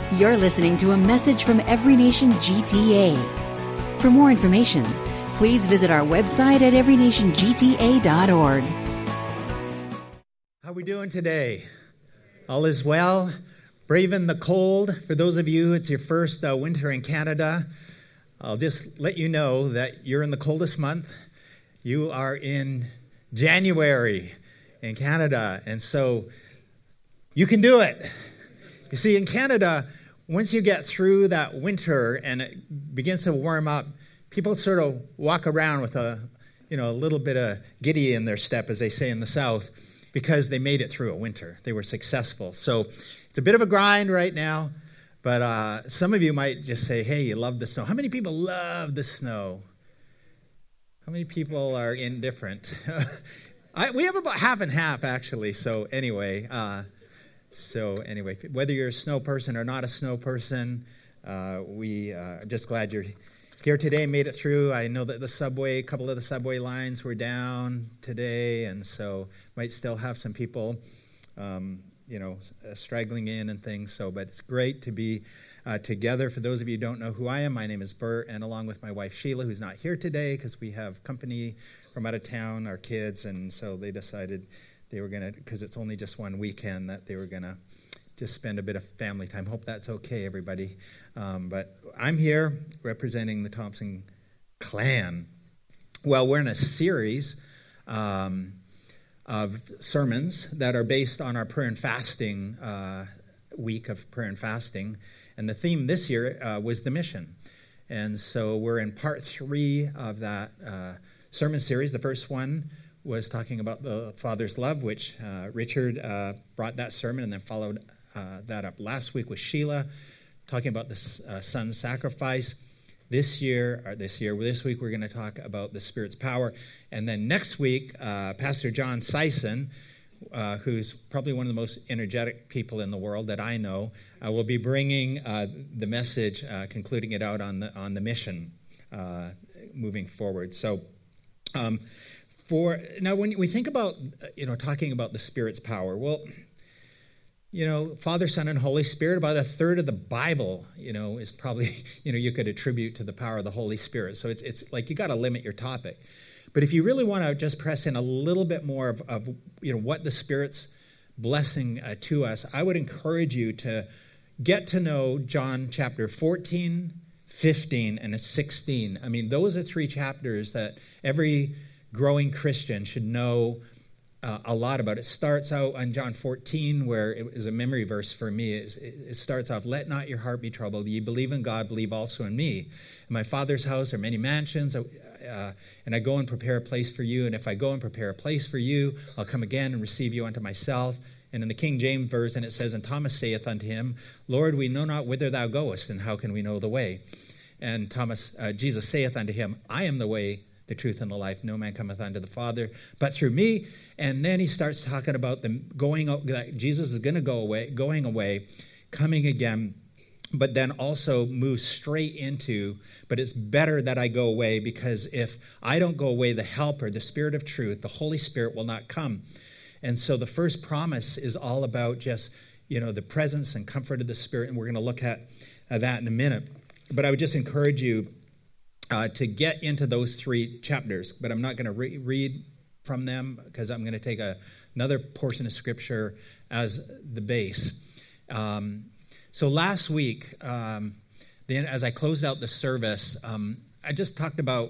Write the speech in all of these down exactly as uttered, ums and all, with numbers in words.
You're listening to a message from Every Nation G T A. For more information, please visit our website at every nation g t a dot org. How are we doing today? All is well? Braving the cold. For those of you, it's your first uh, winter in Canada. I'll just let you know that you're in the coldest month. You are in January in Canada, and so you can do it. You see, in Canada, once you get through that winter and it begins to warm up, people sort of walk around with a, you know, a little bit of giddy in their step, as they say in the South, because they made it through a winter. They were successful. So it's a bit of a grind right now, but uh, some of you might just say, hey, you love the snow. How many people love the snow? How many people are indifferent? I, we have about half and half, actually. So anyway, uh, so anyway, whether you're a snow person or not a snow person, uh, we uh, are just glad you're here today, made it through. I know that the subway, a couple of the subway lines were down today, and so might still have some people, um, you know, uh, straggling in and things. So, but it's great to be uh, together. For those of you who don't know who I am, my name is Bert, and along with my wife Sheila, who's not here today because we have company from out of town, our kids, and so they decided they were going to, because it's only just one weekend, that they were going to just spend a bit of family time. Hope that's okay, everybody. Um, but I'm here representing the Thompson clan. Well, we're in a series um, of sermons that are based on our prayer and fasting uh, week of prayer and fasting. And the theme this year uh, was the mission. And so we're in part three of that uh, sermon series. The first one was talking about the Father's love, which uh, Richard uh, brought that sermon and then followed uh, that up last week with Sheila, talking about the uh, Son's sacrifice. This year, or this year, this week, we're going to talk about the Spirit's power. And then next week, uh, Pastor John Sison, uh, who's probably one of the most energetic people in the world that I know, uh, will be bringing uh, the message, uh, concluding it out on the on the mission, uh, moving forward. So, um, for now, when we think about, you know, talking about the Spirit's power, well, you know, Father, Son, and Holy Spirit, about a third of the Bible, you know, is probably, you know, you could attribute to the power of the Holy Spirit. So it's it's like you got to limit your topic. But if you really want to just press in a little bit more of, of you know, what the Spirit's blessing uh, to us, I would encourage you to get to know John chapter fourteen, fifteen, and sixteen. I mean, those are three chapters that every growing Christian should know uh, a lot about. It starts out on John fourteen, where it is a memory verse for me. It, it starts off, "Let not your heart be troubled. Ye believe in God, believe also in me. In my Father's house are many mansions, uh, and I go and prepare a place for you. And if I go and prepare a place for you, I'll come again and receive you unto myself." And in the King James Version, it says, "And Thomas saith unto him, Lord, we know not whither thou goest, and how can we know the way? And Thomas, uh, Jesus saith unto him, I am the way, the truth, and the life. No man cometh unto the Father but through me." And then he starts talking about the going, that Jesus is going to go away, going away, coming again, but then also moves straight into, but it's better that I go away, because if I don't go away, the Helper, the Spirit of truth, the Holy Spirit will not come. And so the first promise is all about just, you know, the presence and comfort of the Spirit, and we're going to look at uh, that in a minute. But I would just encourage you Uh, to get into those three chapters, but I'm not going to re- read from them, because I'm going to take a, another portion of Scripture as the base. Um, so last week, um, then as I closed out the service, um, I just talked about,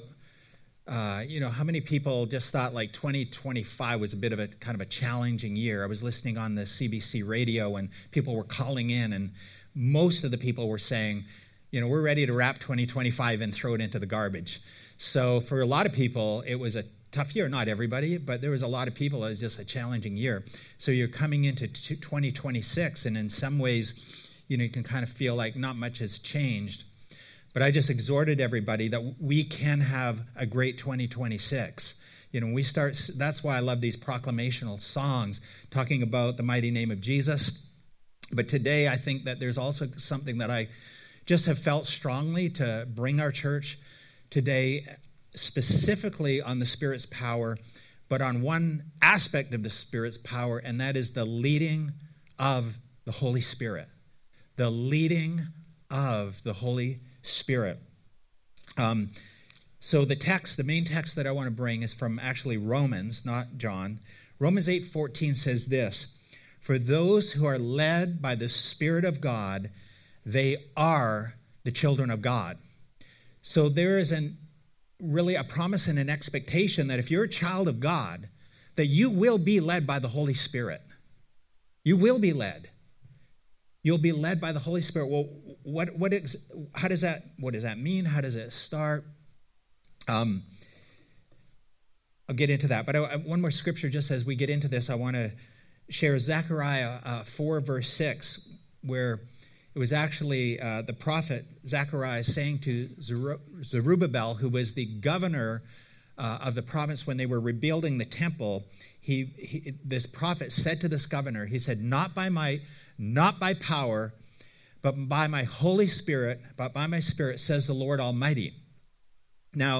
uh, you know, how many people just thought like twenty twenty-five was a bit of a kind of a challenging year. I was listening on the C B C radio, and people were calling in, and most of the people were saying, you know, we're ready to wrap twenty twenty-five and throw it into the garbage. So for a lot of people, it was a tough year. Not everybody, but there was a lot of people. It was just a challenging year. So you're coming into twenty twenty-six, and in some ways, you know, you can kind of feel like not much has changed. But I just exhorted everybody that we can have a great twenty twenty-six. You know, we start, that's why I love these proclamational songs talking about the mighty name of Jesus. But today, I think that there's also something that I just have felt strongly to bring our church today, specifically on the Spirit's power, but on one aspect of the Spirit's power, and that is the leading of the Holy Spirit. the leading of the Holy Spirit. Um, so the text, the main text that I want to bring is from actually Romans, not John. Romans eight fourteen says this, "For those who are led by the Spirit of God, they are the children of God." So there is an really a promise and an expectation that if you're a child of God, that you will be led by the Holy Spirit. You will be led. You'll be led by the Holy Spirit. Well, what what is how does that what does that mean? How does it start? Um, I'll get into that. But I, one more scripture just as we get into this, I want to share Zechariah uh, four verse six, where it was actually uh, the prophet Zechariah saying to Zerubbabel, who was the governor uh, of the province when they were rebuilding the temple. He, he, this prophet said to this governor, he said, "Not by might, not by power, but by my Holy Spirit, but by my Spirit, says the Lord Almighty." Now,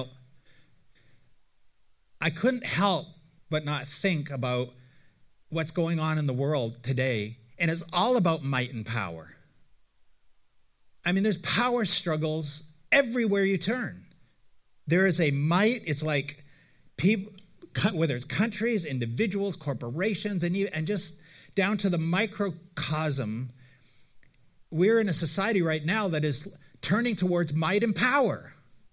I couldn't help but not think about what's going on in the world today, and it's all about might and power. I mean, there's power struggles everywhere you turn. There is a might. It's like people, whether it's countries, individuals, corporations, and even, and just down to the microcosm. We're in a society right now that is turning towards might and power.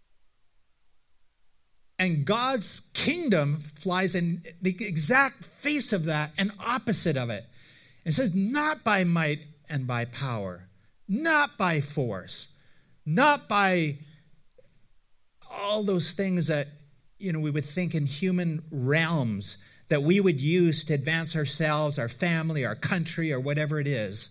And God's kingdom flies in the exact face of that and opposite of it. It says, not by might and by power, not by force, not by all those things that, you know, we would think in human realms that we would use to advance ourselves, our family, our country, or whatever it is.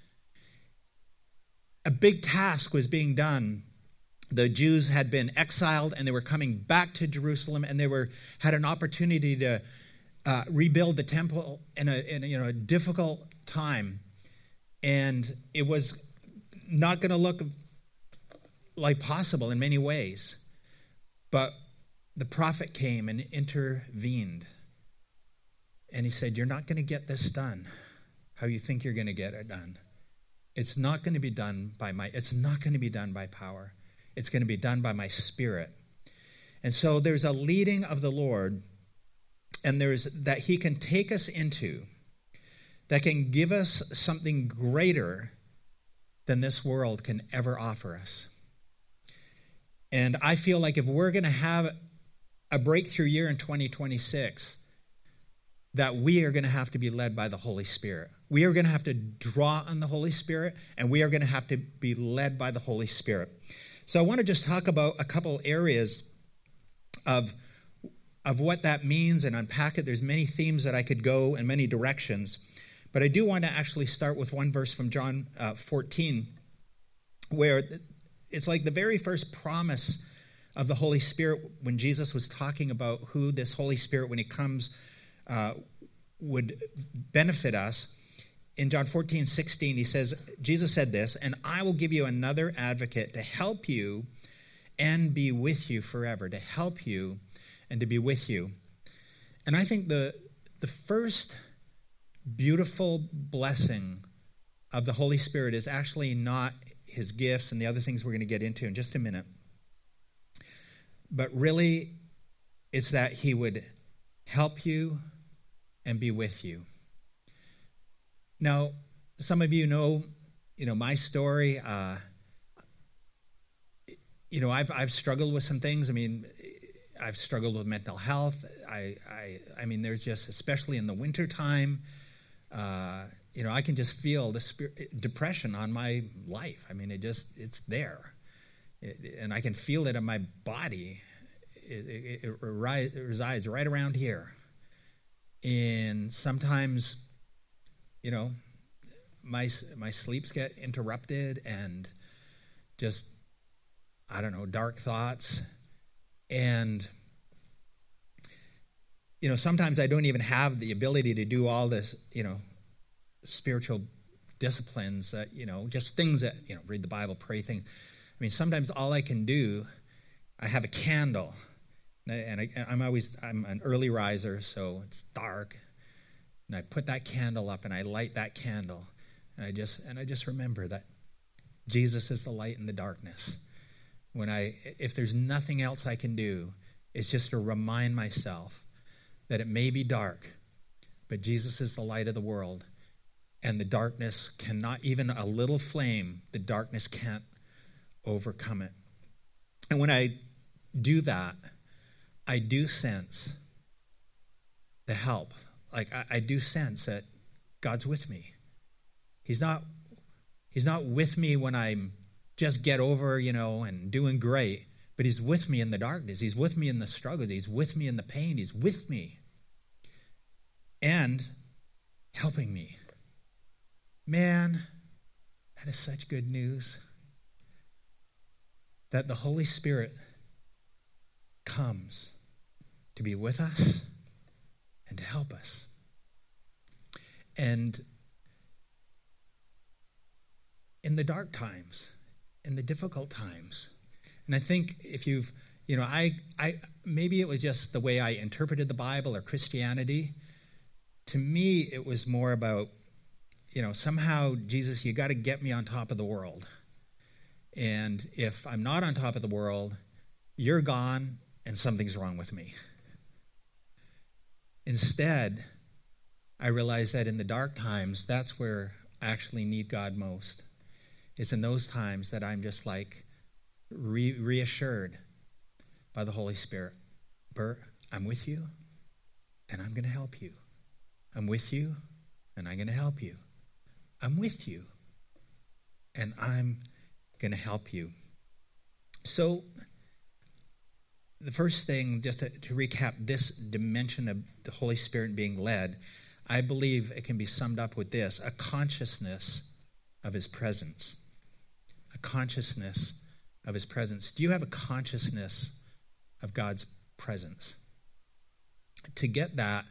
A big task was being done. The Jews had been exiled and they were coming back to Jerusalem, and they were had an opportunity to uh, rebuild the temple in a, in a you know a difficult time, and it was not going to look like possible in many ways. But the prophet came and intervened, and he said, "You're not going to get this done how you think you're going to get it done. It's not going to be done by might. It's not going to be done by power. It's going to be done by my Spirit." And so there's a leading of the Lord, and there's that he can take us into, that can give us something greater than this world can ever offer us. And I feel like if we're going to have a breakthrough year in twenty twenty-six, that we are going to have to be led by the Holy Spirit. We are going to have to draw on the Holy Spirit, and we are going to have to be led by the Holy Spirit. So I want to just talk about a couple areas of, of what that means and unpack it. There's many themes that I could go in many directions, but I do want to actually start with one verse from John uh, fourteen, where it's like the very first promise of the Holy Spirit when Jesus was talking about who this Holy Spirit, when he comes, uh, would benefit us. In John fourteen sixteen, he says, Jesus said this, "And I will give you another advocate to help you and be with you forever," to help you and to be with you. And I think the the first beautiful blessing of the Holy Spirit is actually not his gifts and the other things we're going to get into in just a minute, but really it's that he would help you and be with you. Now, some of you know, you know, my story. Uh, you know, I've I've struggled with some things. I mean, I've struggled with mental health. I I I mean, there's just, especially in the wintertime, uh, you know, I can just feel the spirit, depression on my life. I mean, it just it's there, it, and I can feel it in my body. It, it, it, it resides right around here, and sometimes, you know, my my sleeps get interrupted, and just, I don't know, dark thoughts. And, you know, sometimes I don't even have the ability to do all this, you know, spiritual disciplines that, you know, just things that, you know, read the Bible, pray things. I mean, sometimes all I can do, I have a candle, and I, I'm always, I'm an early riser, so it's dark. And I put that candle up, and I light that candle, and I just and I just remember that Jesus is the light in the darkness. When I, if there's nothing else I can do, it's just to remind myself that it may be dark, but Jesus is the light of the world, and the darkness cannot, even a little flame, the darkness can't overcome it. And when I do that, I do sense the help. Like, I, I do sense that God's with me. He's not, he's not with me when I'm just get over, you know, and doing great, but he's with me in the darkness. He's with me in the struggle. He's with me in the pain. He's with me and helping me. Man, that is such good news, that the Holy Spirit comes to be with us and to help us. And in the dark times, in the difficult times, and I think if you've, you know, I, I maybe it was just the way I interpreted the Bible or Christianity. To me, it was more about, you know, somehow, Jesus, you got to get me on top of the world. And if I'm not on top of the world, you're gone and something's wrong with me. Instead, I realized that in the dark times, that's where I actually need God most. It's in those times that I'm just like re- reassured by the Holy Spirit. Bert, I'm with you, and I'm going to help you. I'm with you, and I'm going to help you. I'm with you, and I'm going to help you. So, the first thing, just to, to recap this dimension of the Holy Spirit being led, I believe it can be summed up with this: a consciousness of his presence. A consciousness of his presence. Do you have a consciousness of God's presence? To get that,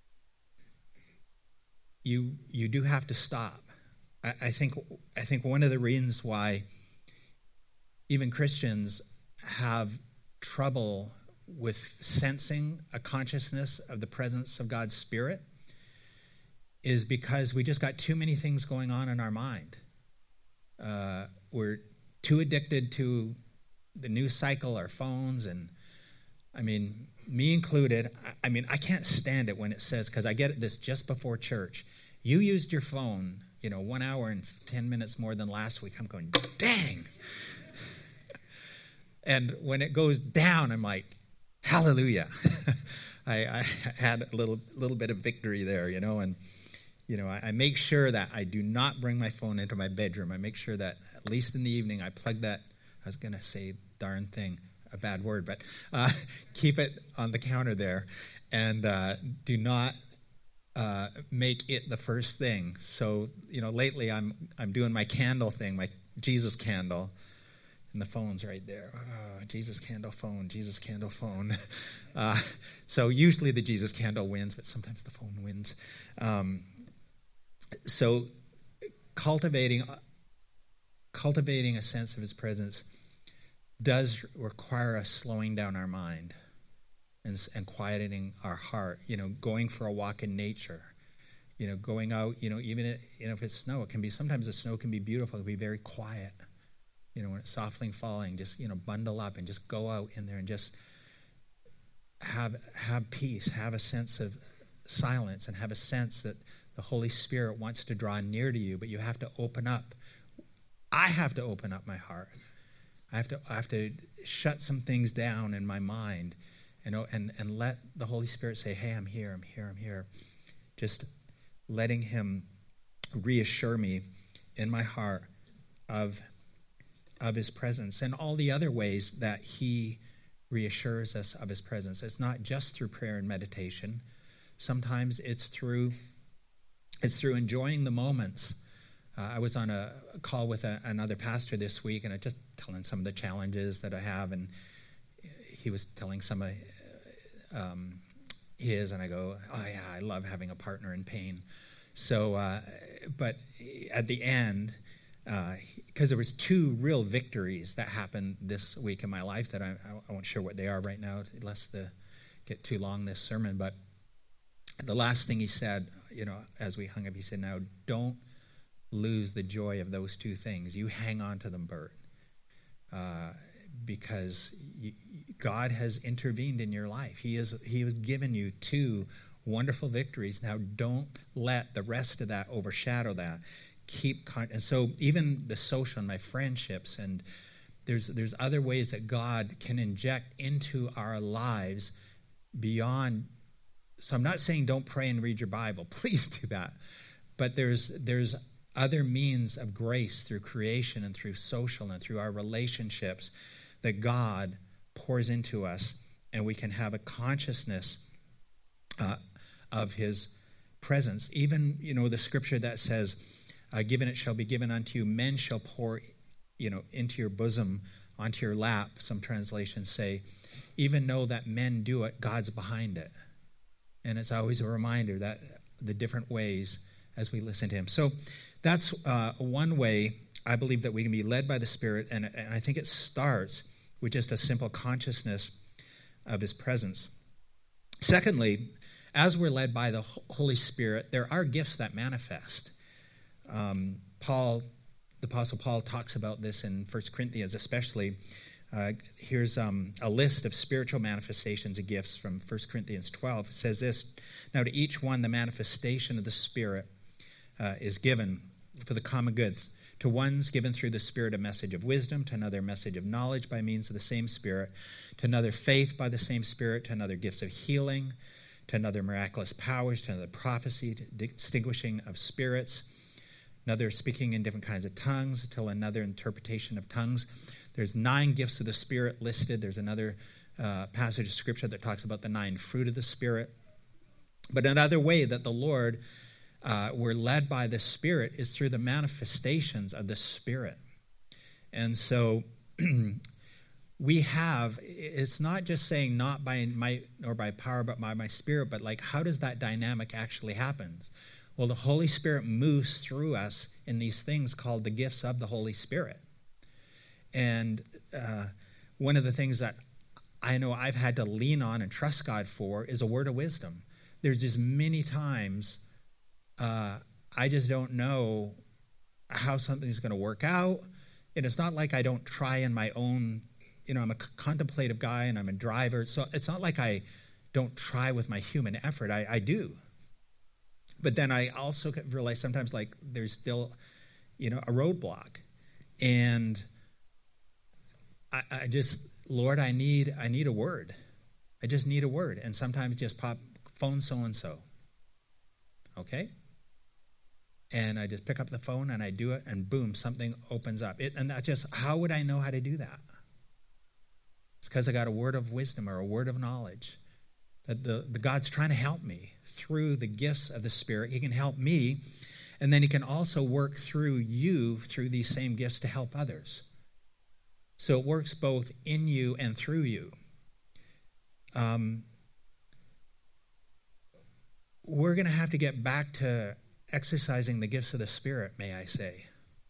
you you do have to stop. I, I think I think one of the reasons why even Christians have trouble with sensing a consciousness of the presence of God's Spirit is because we just got too many things going on in our mind. Uh, we're too addicted to the news cycle, our phones, and I mean, me included. I, I mean, I can't stand it when it says, because I get this just before church, you used your phone, you know, one hour and ten minutes more than last week. I'm going, dang. And when it goes down, I'm like, hallelujah. I, I had a little little bit of victory there, you know, and you know, I, I make sure that I do not bring my phone into my bedroom. I make sure that at least in the evening I plug that, I was going to say darn thing, a bad word, but uh, keep it on the counter there, and uh, do not uh, make it the first thing. So, you know, lately I'm I'm doing my candle thing, my Jesus candle, and the phone's right there. Oh, Jesus candle phone, Jesus candle phone. Uh, so usually the Jesus candle wins, but sometimes the phone wins. Um, so cultivating cultivating a sense of his presence does require us slowing down our mind and, and quieting our heart. You know, going for a walk in nature. You know, going out. You know, even it, you know if it's snow, it can be sometimes the snow can be beautiful. It can be very quiet. You know, when it's softly falling, just you know, bundle up and just go out in there and just have have peace, have a sense of silence, and have a sense that the Holy Spirit wants to draw near to you. But you have to open up. I have to open up my heart. I have to I have to shut some things down in my mind, you know, and, and let the Holy Spirit say, hey, I'm here, I'm here, I'm here. Just letting him reassure me in my heart of, of his presence and all the other ways that he reassures us of his presence. It's not just through prayer and meditation. Sometimes it's through it's through enjoying the moments. Uh, I was on a call with a, another pastor this week, and I just telling some of the challenges that I have, and he was telling some of um, his, and I go, oh yeah, I love having a partner in pain. So, uh, but at the end, because uh, there was two real victories that happened this week in my life that I, I won't share what they are right now, lest the get too long this sermon. But the last thing he said, you know, as we hung up, he said, "Now don't." lose the joy of those two things. You hang on to them, Bert, uh, because you, God has intervened in your life. He has, he has given you two wonderful victories. Now, don't let the rest of that overshadow that. Keep con- and so even the social and my friendships, and there's there's other ways that God can inject into our lives beyond. So I'm not saying don't pray and read your Bible. Please do that. But there's there's other means of grace through creation and through social and through our relationships that God pours into us, and we can have a consciousness uh, of his presence. Even, you know, the scripture that says, Uh, given it shall be given unto you. Men shall pour, you know, into your bosom, onto your lap. Some translations say, even though that men do it, God's behind it. And it's always a reminder that the different ways as we listen to him. So that's uh, one way I believe that we can be led by the Spirit. And, and I think it starts with just a simple consciousness of his presence. Secondly, as we're led by the Holy Spirit, there are gifts that manifest. Um, Paul, the Apostle Paul talks about this in First Corinthians especially. Uh, here's um, a list of spiritual manifestations of gifts from First Corinthians twelve. It says this, now to each one the manifestation of the Spirit uh, is given for the common good. To one's given through the Spirit a message of wisdom, to another a message of knowledge by means of the same Spirit, to another faith by the same Spirit, to another gifts of healing, to another miraculous powers, to another prophecy, to distinguishing of spirits, another speaking in different kinds of tongues, till another interpretation of tongues. There's nine gifts of the Spirit listed. There's another uh, passage of Scripture that talks about the nine fruit of the Spirit. But another way that the Lord, uh, we're led by the Spirit is through the manifestations of the Spirit. And so we have, it's not just saying not by might nor by power, but by my Spirit, but like how does that dynamic actually happen? Well, the Holy Spirit moves through us in these things called the gifts of the Holy Spirit. And uh, one of the things that I know I've had to lean on and trust God for is a word of wisdom. There's just many times uh, I just don't know how something's going to work out. And it's not like I don't try in my own, you know, I'm a contemplative guy and I'm a driver. So it's not like I don't try with my human effort. I, I do. But then I also realize sometimes like there's still, you know, a roadblock. And I, I just, Lord, I need I need a word. I just need a word. And sometimes just pop, phone so-and-so. Okay? And I just pick up the phone and I do it and boom, something opens up. It, and that's just, how would I know how to do that? It's because I got a word of wisdom or a word of knowledge. That the, the God's trying to help me through the gifts of the Spirit. He can help me, and then he can also work through you through these same gifts to help others. So it works both in you and through you. Um, we're going to have to get back to exercising the gifts of the Spirit, may I say.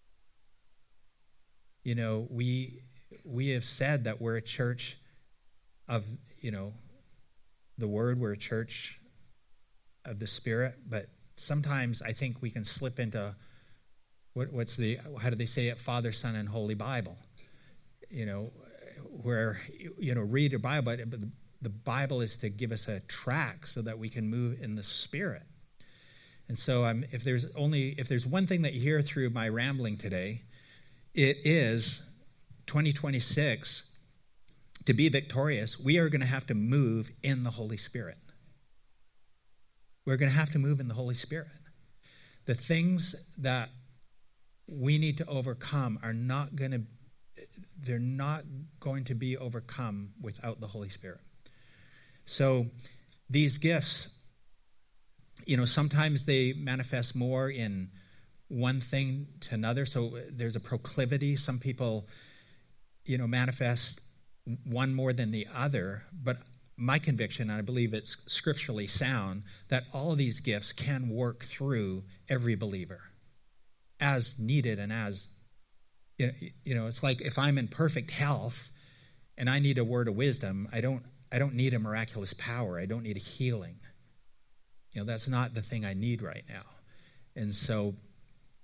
You know, we we have said that we're a church of, you know, the Word, we're a church of the Spirit, but sometimes I think we can slip into what, what's the, how do they say it, Father, Son, and Holy Bible, you know, where, you know, read your Bible, but the, the Bible is to give us a track so that we can move in the Spirit. And so um, if there's only, if there's one thing that you hear through my rambling today, it is twenty twenty-six, to be victorious, we are going to have to move in the Holy Spirit. We're going to have to move in the Holy Spirit. The things that we need to overcome are not going to, they're not going to be overcome without the Holy Spirit. So these gifts, you know, sometimes they manifest more in one thing to another. So there's a proclivity. Some people, you know, manifest one more than the other, but my conviction, and I believe it's scripturally sound, that all of these gifts can work through every believer as needed and as, you know, you know, it's like if I'm in perfect health and I need a word of wisdom, I don't, I don't need a miraculous power. I don't need a healing. You know, that's not the thing I need right now. And so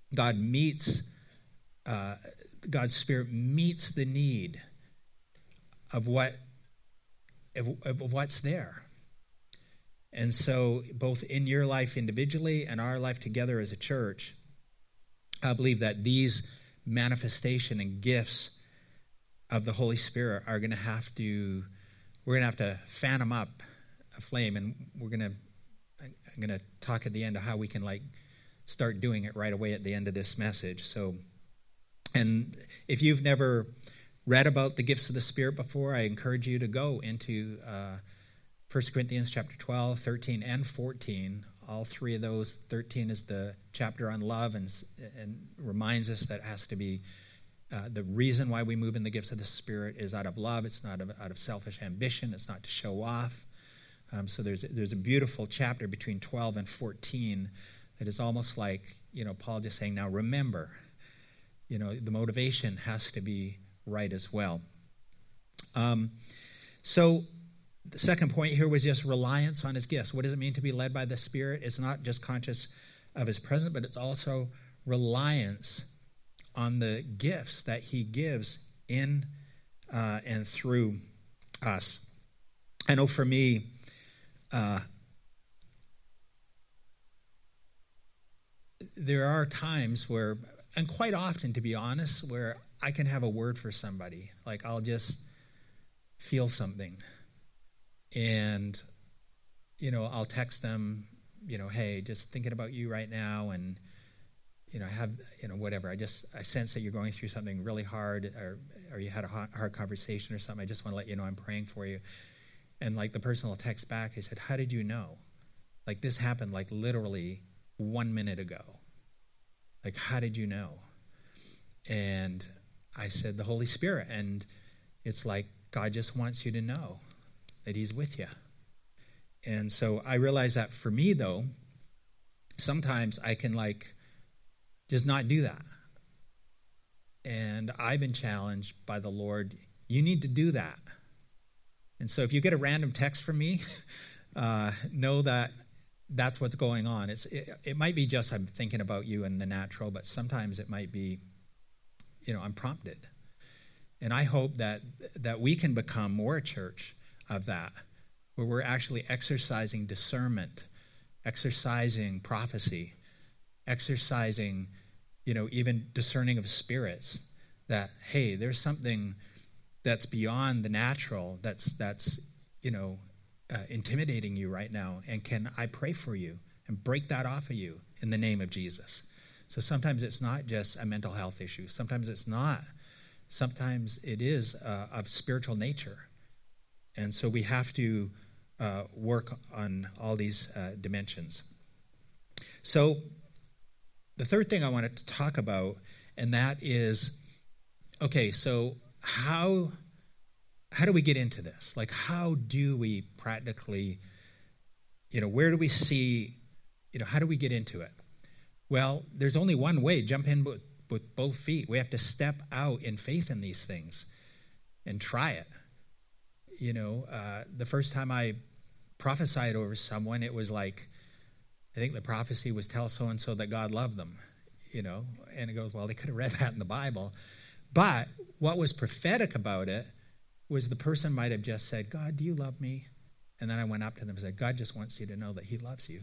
God meets, uh, God's Spirit meets the need of what of, of what's there. And so both in your life individually and our life together as a church, I believe that these manifestation and gifts of the Holy Spirit are going to have to, we're going to have to fan them up a flame, and we're going to, I'm going to talk at the end of how we can like start doing it right away at the end of this message. So, and if you've never read about the gifts of the Spirit before, I encourage you to go into uh, First Corinthians chapter twelve, thirteen, and fourteen. All three of those. thirteen is the chapter on love, and, and reminds us that it has to be uh, the reason why we move in the gifts of the Spirit is out of love. It's not out of selfish ambition. It's not to show off. Um, so there's there's a beautiful chapter between twelve and fourteen that is almost like, you know, Paul just saying, now remember, you know, the motivation has to be right as well. Um, so the second point here was just reliance on his gifts. What does it mean to be led by the Spirit? It's not just conscious of his presence, but it's also reliance on the gifts that he gives in uh, and through us. I know for me, uh, there are times where, and quite often, to be honest, where I can have a word for somebody. Like I'll just feel something. And, you know, I'll text them, you know, hey, just thinking about you right now, and, you know, have, you know, whatever. I just, I sense that you're going through something really hard, or, or you had a hard conversation or something. I just want to let you know I'm praying for you. And, like, the person will text back. He said, how did you know? Like, this happened, like, literally one minute ago. Like, how did you know? And I said, the Holy Spirit. And it's like God just wants you to know that he's with you. And so I realize that for me, though, sometimes I can like just not do that. And I've been challenged by the Lord, you need to do that. And so if you get a random text from me, uh, know that that's what's going on. It's it, it might be just I'm thinking about you in the natural, but sometimes it might be, you know, I'm prompted. And I hope that that we can become more a church of that, where we're actually exercising discernment, exercising prophecy, exercising, you know, even discerning of spirits, that, hey, there's something that's beyond the natural, that's, that's you know, uh, intimidating you right now, and can I pray for you and break that off of you in the name of Jesus? So sometimes it's not just a mental health issue. Sometimes it's not. Sometimes it is uh, of spiritual nature. And so we have to uh, work on all these uh, dimensions. So the third thing I wanted to talk about, and that is, okay, so how how do we get into this? Like, how do we practically, you know, where do we see, you know, how do we get into it? Well, there's only one way, jump in with, with both feet. We have to step out in faith in these things and try it. You know, uh, the first time I prophesied over someone, it was like, I think the prophecy was tell so-and-so that God loved them, you know, and it goes, well, they could have read that in the Bible. But what was prophetic about it was the person might have just said, God, do you love me? And then I went up to them and said, God just wants you to know that he loves you.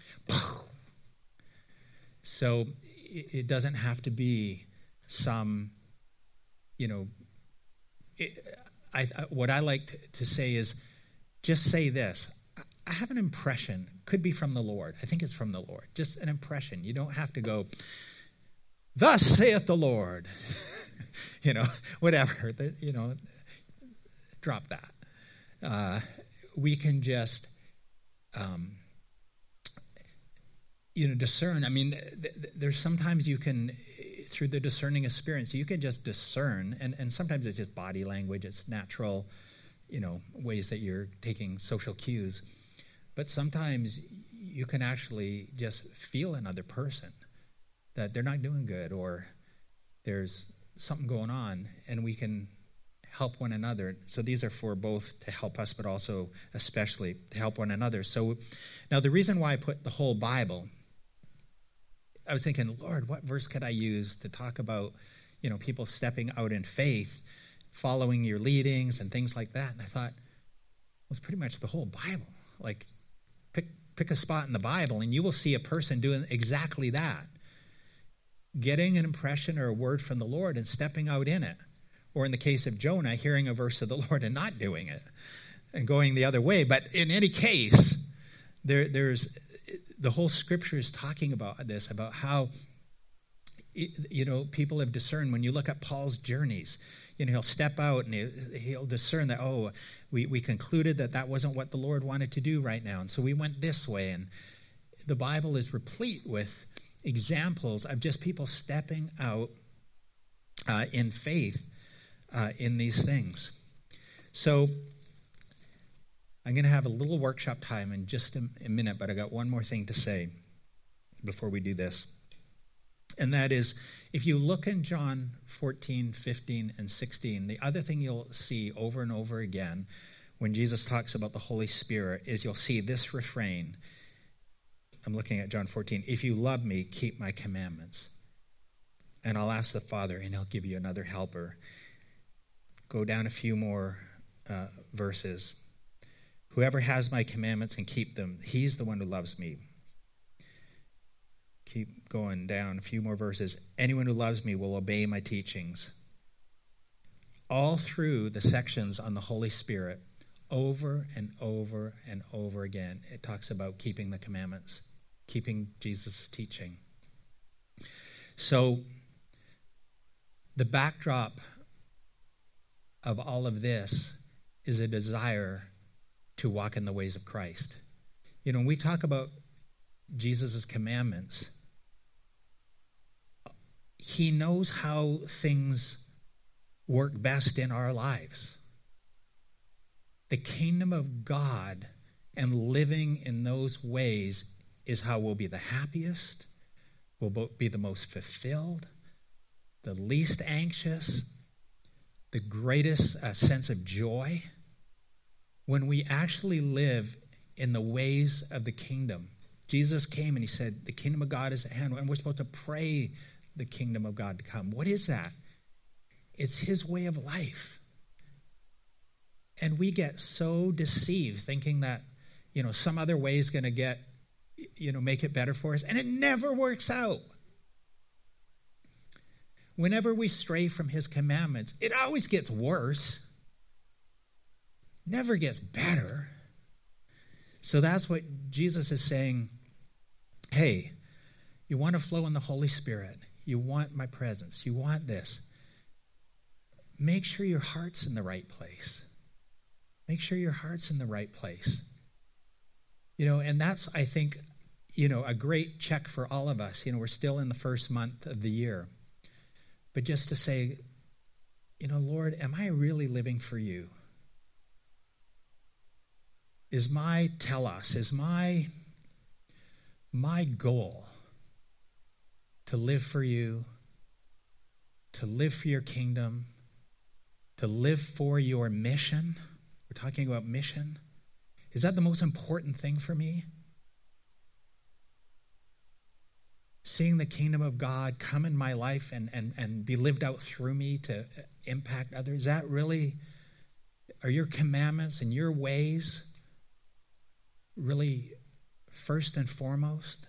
So it doesn't have to be some, you know, it, I, I, what I like to, to say is just say this. I have an impression, could be from the Lord. I think it's from the Lord. Just an impression. You don't have to go, thus saith the Lord. you know, whatever. The, you know, drop that. Uh, we can just, um, you know, discern. I mean, th- th- there's sometimes you can, through the discerning experience, you can just discern, and, and sometimes it's just body language, it's natural, you know, ways that you're taking social cues. But sometimes you can actually just feel another person, that they're not doing good, or there's something going on, and we can help one another. So these are for both to help us, but also especially to help one another. So now the reason why I put the whole Bible I was thinking, Lord, what verse could I use to talk about, you know, people stepping out in faith, following your leadings and things like that? And I thought, well, it's pretty much the whole Bible. Like, pick pick a spot in the Bible, and you will see a person doing exactly that. Getting an impression or a word from the Lord and stepping out in it. Or in the case of Jonah, hearing a verse of the Lord and not doing it and going the other way. But in any case, there, there's the whole scripture is talking about this, about how, you know, people have discerned. When you look at Paul's journeys, you know, he'll step out and he'll discern that, oh, we, we concluded that that wasn't what the Lord wanted to do right now. And so we went this way. And the Bible is replete with examples of just people stepping out uh, in faith uh, in these things. So I'm going to have a little workshop time in just a, a minute, but I got one more thing to say before we do this. And that is, if you look in John fourteen, fifteen, and sixteen, the other thing you'll see over and over again when Jesus talks about the Holy Spirit is you'll see this refrain. I'm looking at John fourteen. If you love me, keep my commandments. And I'll ask the Father, and he'll give you another helper. Go down a few more uh, verses. Whoever has my commandments and keep them, he's the one who loves me. Keep going down a few more verses. Anyone who loves me will obey my teachings. All through the sections on the Holy Spirit, over and over and over again, it talks about keeping the commandments, keeping Jesus' teaching. So the backdrop of all of this is a desire to walk in the ways of Christ. You know, when we talk about Jesus' commandments, he knows how things work best in our lives. The kingdom of God and living in those ways is how we'll be the happiest, we'll be the most fulfilled, the least anxious, the greatest uh, sense of joy. When we actually live in the ways of the kingdom. Jesus came and he said, the kingdom of God is at hand, and we're supposed to pray the kingdom of God to come. What is that? It's his way of life. And we get so deceived thinking that, you know, some other way is going to get, you know, make it better for us. And it never works out. Whenever we stray from his commandments, it always gets worse. Never gets better. So that's what Jesus is saying. Hey, you want to flow in the Holy Spirit. You want my presence. You want this. Make sure your heart's in the right place. Make sure your heart's in the right place. You know, and that's, I think, you know, a great check for all of us. You know, we're still in the first month of the year. But just to say, you know, Lord, am I really living for you? Is my telos, is my, my goal to live for you, to live for your kingdom, to live for your mission? We're talking about mission. Is that the most important thing for me? Seeing the kingdom of God come in my life and, and, and be lived out through me to impact others. Is that really, are your commandments and your ways really first and foremost?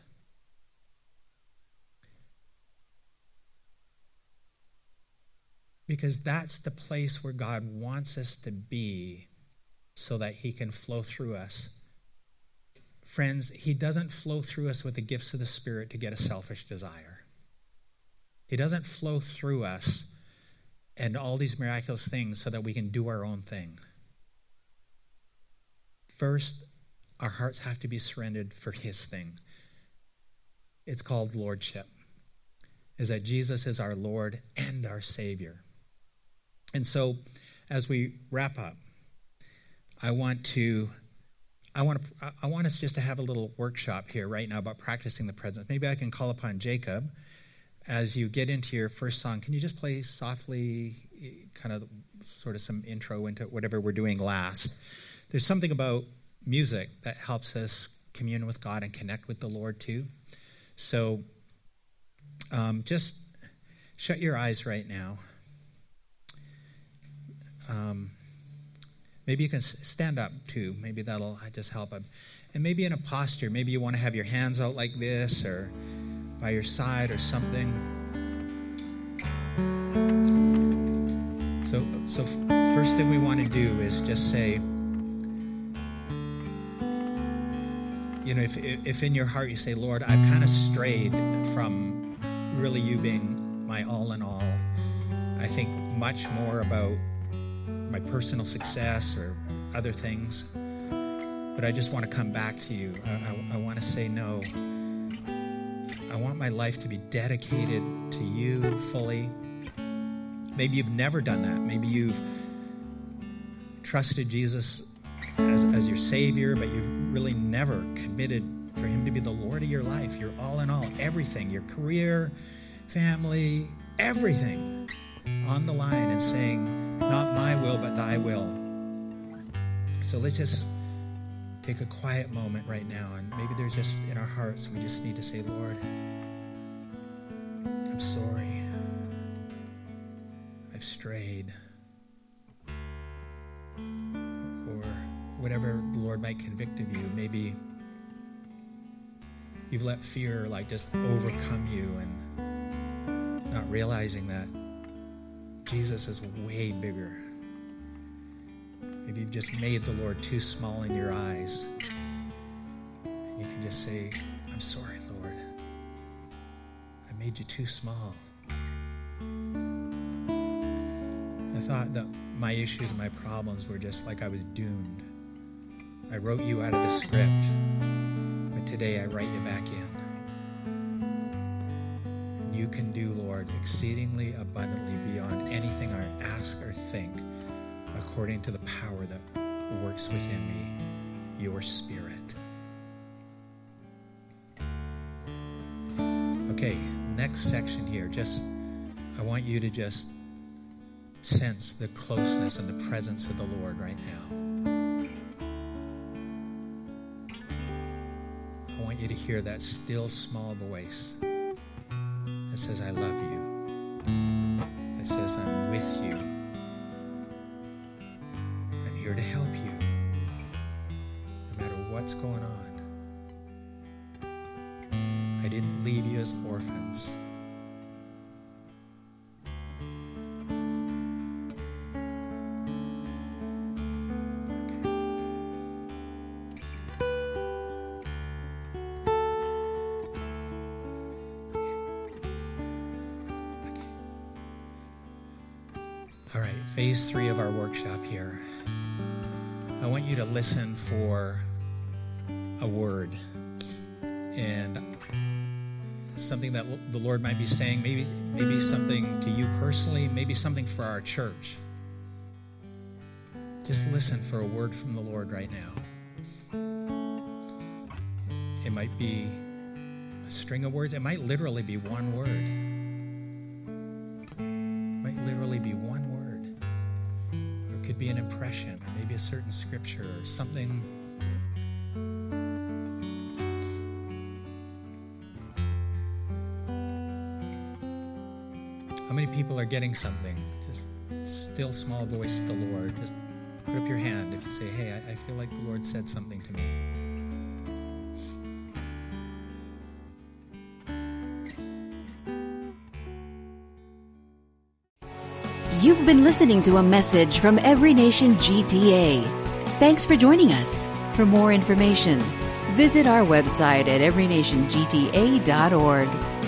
Because that's the place where God wants us to be so that he can flow through us. Friends, he doesn't flow through us with the gifts of the Spirit to get a selfish desire. He doesn't flow through us and all these miraculous things so that we can do our own thing. First, our hearts have to be surrendered for his thing. It's called lordship. Is that Jesus is our Lord and our Savior. And so, as we wrap up, I want to, I want to, I want us just to have a little workshop here right now about practicing the presence. Maybe I can call upon Jacob as you get into your first song. Can you just play softly, kind of, sort of some intro into whatever we're doing last? There's something about music that helps us commune with God and connect with the Lord too. So um, just shut your eyes right now. Um, maybe you can stand up too. Maybe that'll just help. And maybe in a posture, maybe you want to have your hands out like this or by your side or something. So, so first thing we want to do is just say, you know, if if in your heart you say, Lord, I've kind of strayed from really you being my all in all. I think much more about my personal success or other things. But I just want to come back to you. I, I, I want to say no. I want my life to be dedicated to you fully. Maybe you've never done that. Maybe you've trusted Jesus as, as your Savior, but you've really never committed for him to be the Lord of your life. You're all in all, everything, your career, family, everything on the line and saying, not my will, but thy will. So let's just take a quiet moment right now, and maybe there's just in our hearts, we just need to say, Lord, I'm sorry. I've strayed. Or whatever the Lord might convict of you. Maybe you've let fear like just overcome you and not realizing that Jesus is way bigger. Maybe you've just made the Lord too small in your eyes. And you can just say, I'm sorry, Lord. I made you too small. I thought that my issues and my problems were just like I was doomed. I wrote you out of the script, but today I write you back in. And you can do, Lord, exceedingly abundantly beyond anything I ask or think, according to the power that works within me, your Spirit. Okay, next section here, just, I want you to just sense the closeness and the presence of the Lord right now. I want you to hear that still small voice that says, I love you. That says, I'm with you. I'm here to help you. No matter what's going on. I didn't leave you as orphans. All right, phase three of our workshop here. I want you to listen for a word and something that the Lord might be saying, maybe maybe something to you personally, maybe something for our church. Just listen for a word from the Lord right now. It might be a string of words. It might literally be one word. It might literally be one word. Or it could be an impression, maybe a certain scripture or something. How many people are getting something? Just still small voice of the Lord. Just put up your hand if you say, hey, I, I feel like the Lord said something to me. You've been listening to a message from Every Nation G T A. Thanks for joining us. For more information, visit our website at every nation g t a dot org.